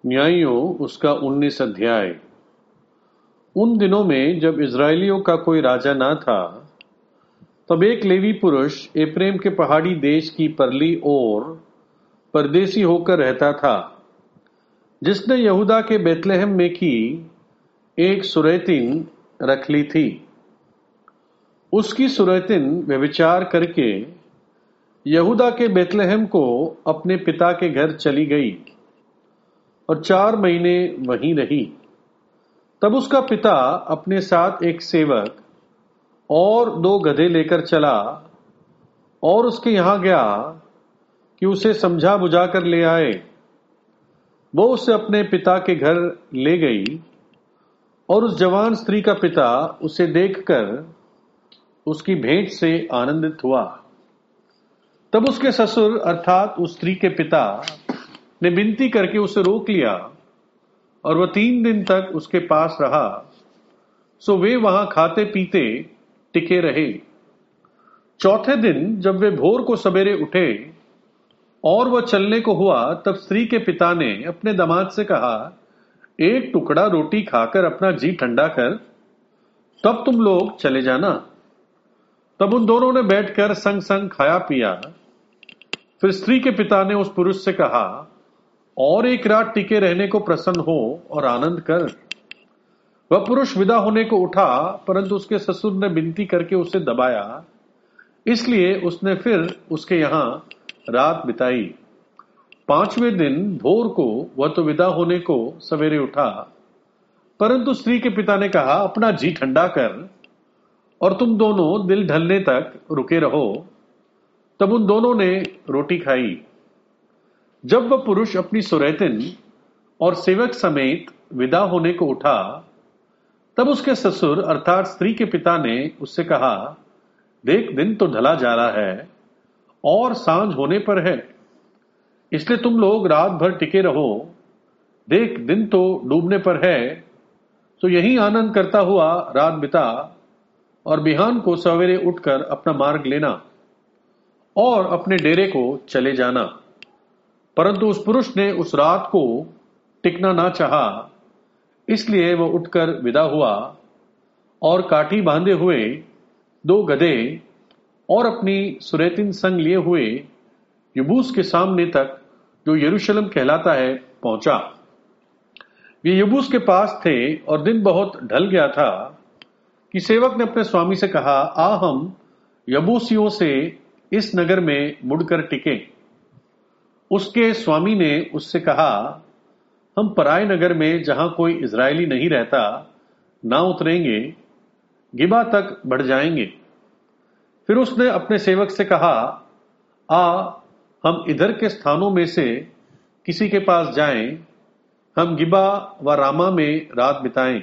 न्यायियों उसका 19 अध्याय। उन दिनों में जब इज़राइलियों का कोई राजा न था, तब एक लेवी पुरुष एप्रैम के पहाड़ी देश की परली ओर परदेसी होकर रहता था, जिसने यहूदा के बेतलेहम में की एक सुरैतिन रख ली थी। उसकी सुरैतिन व्यभिचार करके यहूदा के बेतलेहम को अपने पिता के घर चली गई और 4 महीने वहीं रही। तब उसका पिता अपने साथ एक सेवक और 2 गधे लेकर चला और उसके यहां गया कि उसे समझा बुझा कर ले आए। वो उसे अपने पिता के घर ले गई और उस जवान स्त्री का पिता उसे देखकर उसकी भेंट से आनंदित हुआ। तब उसके ससुर अर्थात उस स्त्री के पिता ने विनती करके उसे रोक लिया और वह 3 दिन तक उसके पास रहा। सो वे वहां खाते पीते टिके रहे। चौथे दिन जब वे भोर को सवेरे उठे और वह चलने को हुआ, तब स्त्री के पिता ने अपने दामाद से कहा, एक टुकड़ा रोटी खाकर अपना जी ठंडा कर, तब तुम लोग चले जाना। तब उन दोनों ने बैठकर संग संग खाया पिया। फिर स्त्री के पिता ने उस पुरुष से कहा, और एक रात टिके रहने को प्रसन्न हो और आनंद कर। वह पुरुष विदा होने को उठा, परंतु उसके ससुर ने विनती करके उसे दबाया, इसलिए उसने फिर उसके यहां रात बिताई। 5वें दिन भोर को वह तो विदा होने को सवेरे उठा, परंतु स्त्री के पिता ने कहा, अपना जी ठंडा कर और तुम दोनों दिल ढलने तक रुके रहो। तब उन दोनों ने रोटी खाई। जब वह पुरुष अपनी सुरैतिन और सेवक समेत विदा होने को उठा, तब उसके ससुर अर्थात स्त्री के पिता ने उससे कहा, देख दिन तो ढला जा रहा है और सांझ होने पर है, इसलिए तुम लोग रात भर टिके रहो। देख दिन तो डूबने पर है, तो यही आनंद करता हुआ रात बिता और बिहान को सवेरे उठकर अपना मार्ग लेना और अपने डेरे को चले जाना। परंतु उस पुरुष ने उस रात को टिकना ना चाहा, इसलिए वह उठकर विदा हुआ और काठी बांधे हुए 2 गधे और अपनी सुरैतिन संग लिए हुए यबूस के सामने तक, जो यरूशलेम कहलाता है, पहुंचा। वे यबूस के पास थे और दिन बहुत ढल गया था कि सेवक ने अपने स्वामी से कहा, आ हम यबूसियों से इस नगर में मुड़कर टिके। उसके स्वामी ने उससे कहा, हम पराए नगर में जहां कोई इज़राइली नहीं रहता ना उतरेंगे, गिबा तक बढ़ जाएंगे। फिर उसने अपने सेवक से कहा, आ हम इधर के स्थानों में से किसी के पास जाएं, हम गिबा व रामा में रात बिताएं।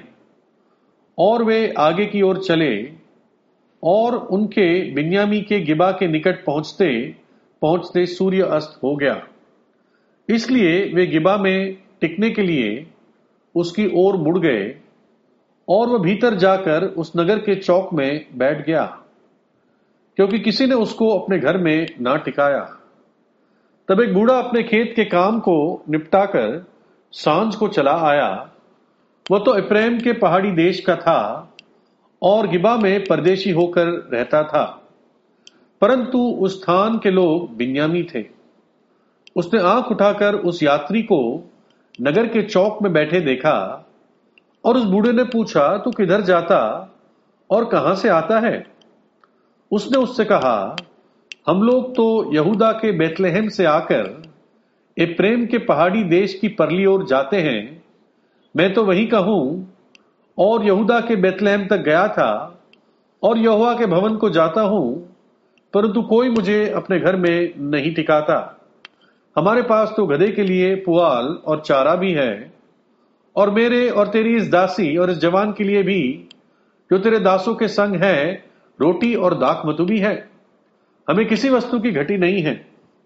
और वे आगे की ओर चले और उनके बिन्यामी के गिबा के निकट पहुंचते पहुंचते सूर्य अस्त हो गया। इसलिए वे गिबा में टिकने के लिए उसकी ओर मुड़ गए और वह भीतर जाकर उस नगर के चौक में बैठ गया, क्योंकि किसी ने उसको अपने घर में ना टिकाया। तब एक बूढ़ा अपने खेत के काम को निपटाकर सांझ को चला आया। वह तो एप्रैम के पहाड़ी देश का था और गिबा में परदेशी होकर रहता था, परंतु उस स्थान के लोग बिन्यामी थे। उसने आंख उठाकर उस यात्री को नगर के चौक में बैठे देखा और उस बूढ़े ने पूछा, तू किधर जाता और कहां से आता है? उसने उससे कहा, हम लोग तो यहूदा के बेतलेहम से आकर एप्रैम के पहाड़ी देश की परली ओर जाते हैं। मैं तो वही कहूं और यहूदा के बेतलेहम तक गया था और यहोवा के भवन को जाता हूं, परंतु कोई मुझे अपने घर में नहीं टिकाता। हमारे पास तो गधे के लिए पुआल और चारा भी है, और मेरे और तेरी इस दासी और इस जवान के लिए भी, जो तेरे दासों के संग है, रोटी और दाखमधु भी है। हमें किसी वस्तु की घटी नहीं है।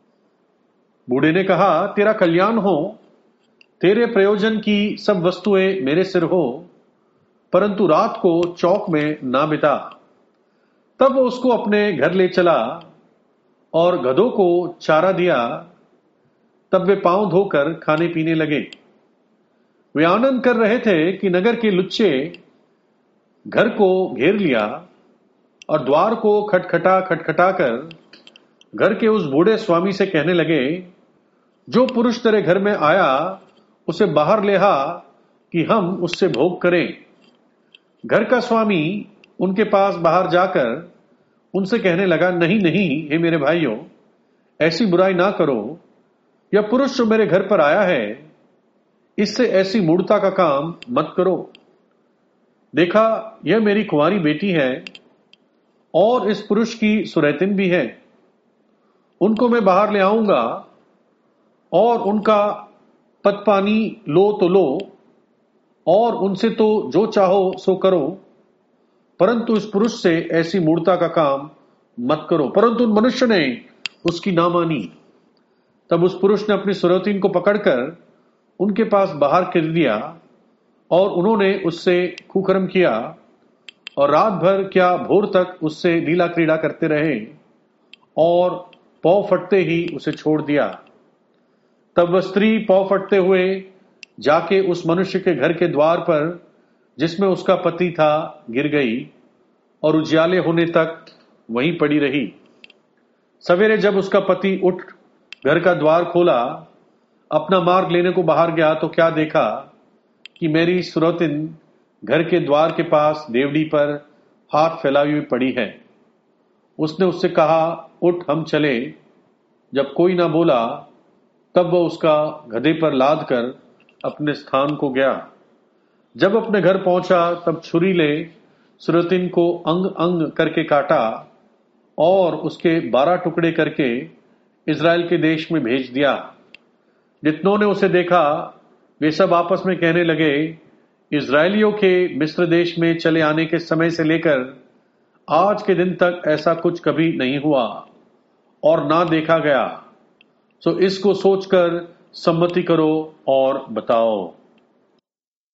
बूढ़े ने कहा, तेरा कल्याण हो, तेरे प्रयोजन की सब वस्तुएं मेरे सिर हो, परंतु रात को चौक में ना बिता। तब वो उसको अपने घर ले चला और गधों को चारा दिया। तब वे पांव धोकर खाने पीने लगे। वे आनंद कर रहे थे कि नगर के लुच्चे घर को घेर लिया और द्वार को खटखटा खटखटा कर घर के उस बूढ़े स्वामी से कहने लगे, जो पुरुष तेरे घर में आया उसे बाहर ले आ कि हम उससे भोग करें। घर का स्वामी उनके पास बाहर जाकर उनसे कहने लगा, नहीं नहीं हे मेरे भाइयों, ऐसी बुराई ना करो। यह पुरुष जो मेरे घर पर आया है, इससे ऐसी मूढ़ता का काम मत करो। देखा, यह मेरी कुंवारी बेटी है और इस पुरुष की सुरैतिन भी है। उनको मैं बाहर ले आऊंगा और उनका पत पानी लो तो लो और उनसे तो जो चाहो सो करो, परंतु इस पुरुष से ऐसी मूढ़ता का काम मत करो। परंतु उन मनुष्य ने उसकी ना मानी। तब उस पुरुष ने अपनी सुरैतिन को पकड़कर उनके पास बाहर कर दिया और उन्होंने उससे कुकर्म किया और रात भर क्या भोर तक उससे लीला क्रीड़ा करते रहे और पौ फटते ही उसे छोड़ दिया। तब वह स्त्री पौ फटते हुए जाके उस मनुष्य के घर के द्वार पर जिसमें उसका पति था गिर गई और उजियाले होने तक वहीं पड़ी रही। सवेरे जब उसका पति उठ घर का द्वार खोला, अपना मार्ग लेने को बाहर गया तो क्या देखा कि मेरी सुरैतिन घर के द्वार के पास देवड़ी पर हाथ फैलाई हुई पड़ी है। उसने उससे कहा, उठ हम चले। जब कोई ना बोला तब वह उसका गधे पर लाद कर अपने स्थान को गया। जब अपने घर पहुंचा तब छुरी ले सुरैतिन को अंग अंग करके काटा और उसके 12 टुकड़े करके इज़राइल के देश में भेज दिया। जितनों ने उसे देखा वे सब आपस में कहने लगे, इज़राइलियों के मिस्र देश में चले आने के समय से लेकर आज के दिन तक ऐसा कुछ कभी नहीं हुआ और ना देखा गया। सो इसको सोचकर सम्मति करो और बताओ।